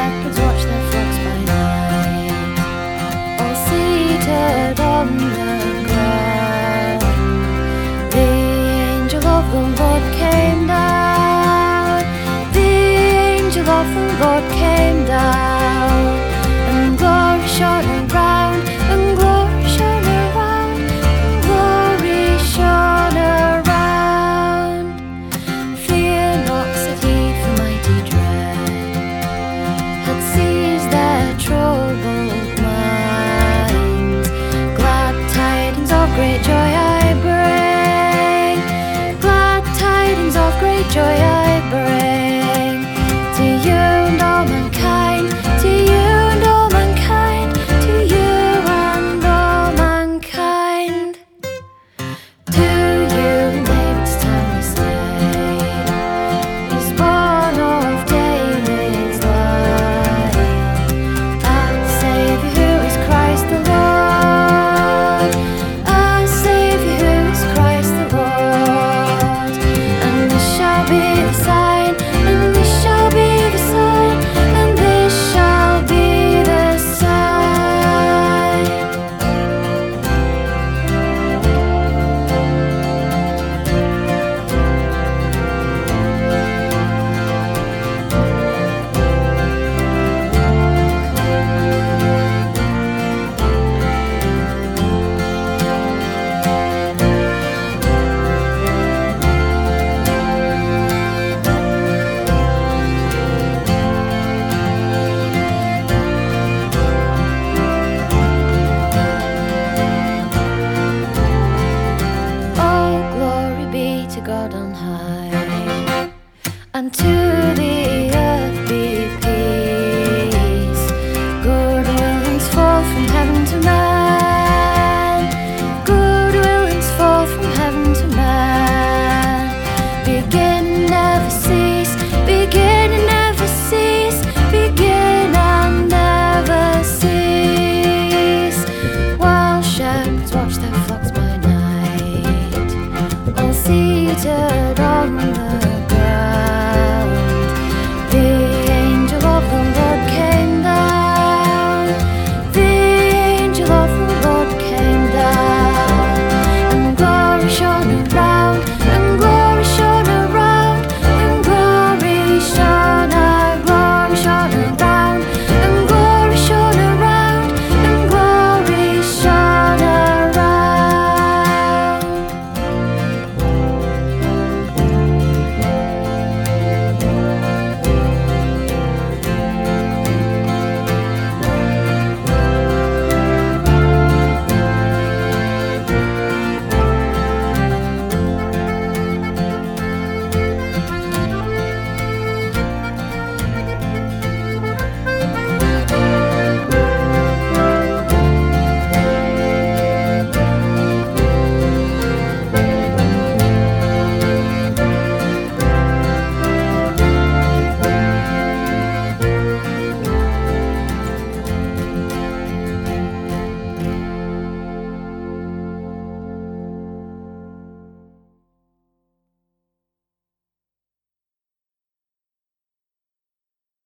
shepherds watch their flocks by night, all seated on the ground. The angel of the Lord came down, the angel of the Lord came down, and glory shone around, and glory shone around, and glory shone around. Fear not, said he, for mighty dread had seized their troubled minds. Glad tidings of great joy I bring, glad tidings of great joy I bring, to you and all mankind, to you and all mankind, to you and all mankind. To you in David's town is slain, he's born of David's line, a Saviour who is Christ the Lord, a Saviour who is Christ the Lord. And this shall be the sign, and this shall be the sign, and this shall be the sign. Oh, glory be to God on high, and to the earth